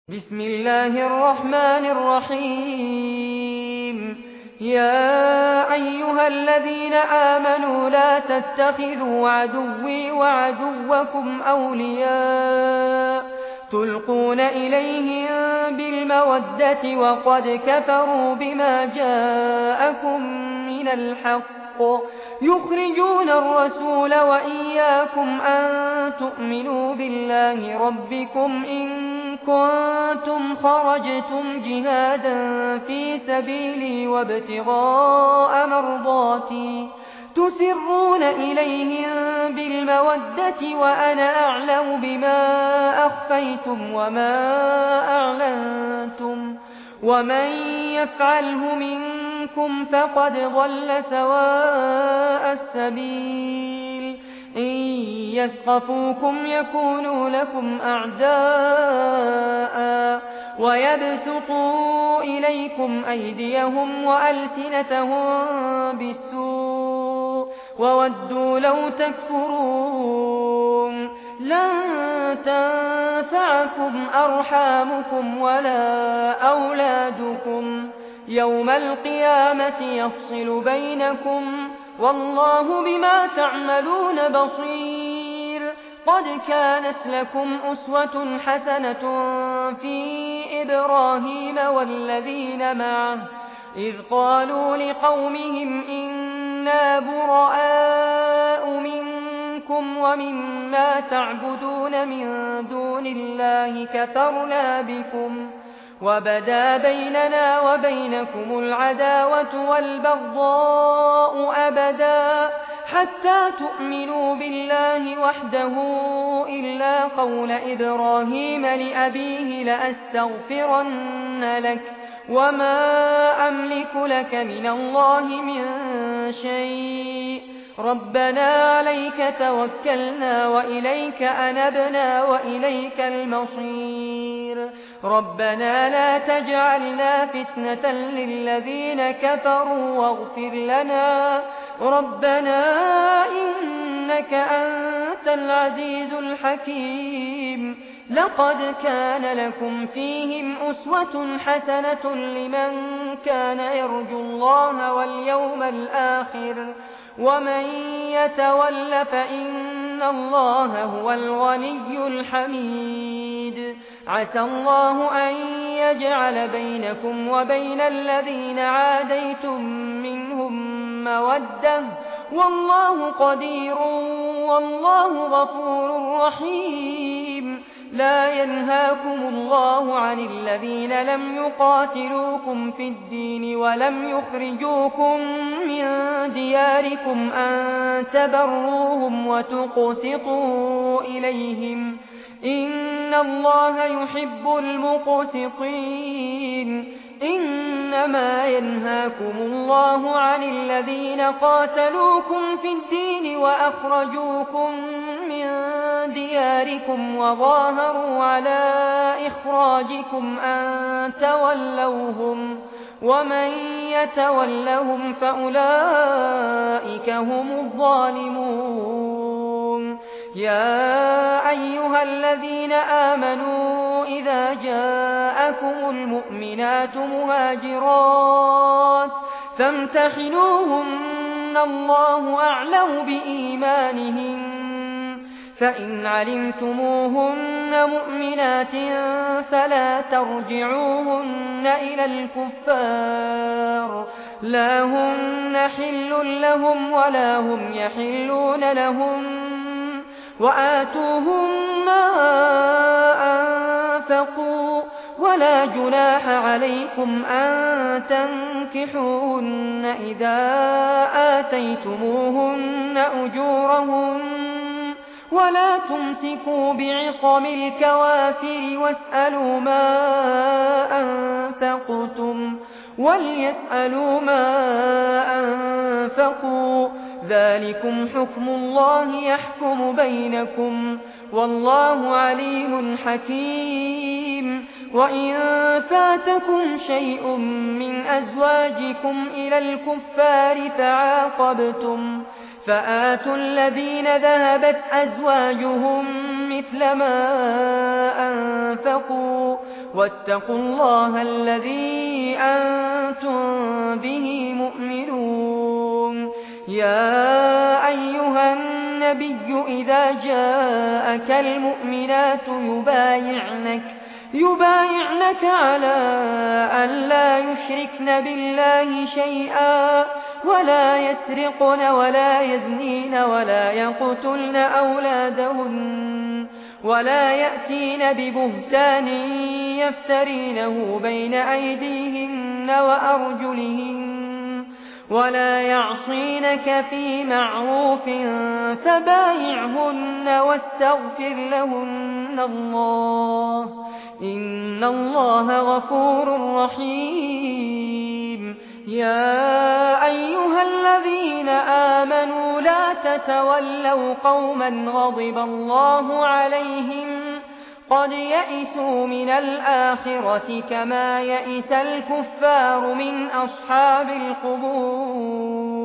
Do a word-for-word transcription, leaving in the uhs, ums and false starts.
بسم الله الرحمن الرحيم يا أيها الذين آمنوا لا تتخذوا عدوي وعدوكم أولياء تلقون إليهم بالمودة وقد كفروا بما جاءكم من الحق يخرجون الرسول وإياكم أن تؤمنوا بالله ربكم إن كنتم خرجتم جهادا في سبيلي وابتغاء مرضاتي تسرون إليهم بالمودة وأنا أعلم بما أخفيتم وما أعلنتم ومن يفعله منكم فقد ضل سواء السبيل إن يثقفوكم يكونوا لكم أعداء ويبسطوا إليكم أيديهم وألسنتهم بالسوء وودوا لو تكفرون لن تنفعكم أرحامكم ولا أولادكم يوم القيامة يفصل بينكم والله بما تعملون بصير قد كانت لكم أسوة حسنة في إبراهيم والذين معه إذ قالوا لقومهم إنا براء منكم ومما تعبدون من دون الله كفرنا بكم وبدا بيننا وبينكم العداوة والبغضاء أبدا حتى تؤمنوا بالله وحده إلا قول إبراهيم لأبيه لأستغفرن لك وما أملك لك من الله من شيء ربنا عليك توكلنا وإليك أنبنا وإليك المصير ربنا لا تجعلنا فتنة للذين كفروا واغفر لنا ربنا إنك أنت العزيز الحكيم لقد كان لكم فيهم أسوة حسنة لمن كان يرجو الله واليوم الآخر ومن يتول فإن الله هو الغني الحميد عسى الله أن يجعل بينكم وبين الذين عاديتم منهم مودة والله قدير والله غفور رحيم لا ينهاكم الله عن الذين لم يقاتلوكم في الدين ولم يخرجوكم من دياركم أن تبروهم وتقسطوا إليهم إن الله يحب المقسطين إنما ينهاكم الله عن الذين قاتلوكم في الدين وأخرجوكم من دياركم وظاهروا على إخراجكم أن تولوهم ومن يتولهم فأولئك هم الظالمون يا أيها الذين آمنوا إذا جاءكم المؤمنات مهاجرات فامتحنوهن الله أعلم بإيمانهن فإن علمتموهن مؤمنات فلا ترجعوهن إلى الكفار لا هن حل لهم ولا هم يحلون لهم وآتوهم ما أنفقوا ولا جناح عليكم أن تنكحوهن إذا آتيتموهن أجورهن ولا تمسكوا بعصم الكوافر واسألوا ما أنفقتم وليسألوا ما أنفقوا ذلكم حكم الله يحكم بينكم والله عليم حكيم وإن فاتكم شيء من أزواجكم إلى الكفار فعاقبتم فآتوا الذين ذهبت أزواجهم مثل ما أنفقوا واتقوا الله الذي أنتم به مؤمنون يا أيها النبي إذا جاءك المؤمنات يبايعنك يبايعنك على أن لا يشركن بالله شيئا ولا يسرقن ولا يزنين ولا يقتلن أولادهن ولا يأتين ببهتان يفترينه بين أيديهن وأرجلهن ولا يعصينك في معروف فبايعهن واستغفر لهن الله إن الله غفور رحيم يا أيها الذين آمنوا لا تتولوا قوما غضب الله عليهم قد يئسوا من الآخرة كما يئس الكفار من أصحاب القبور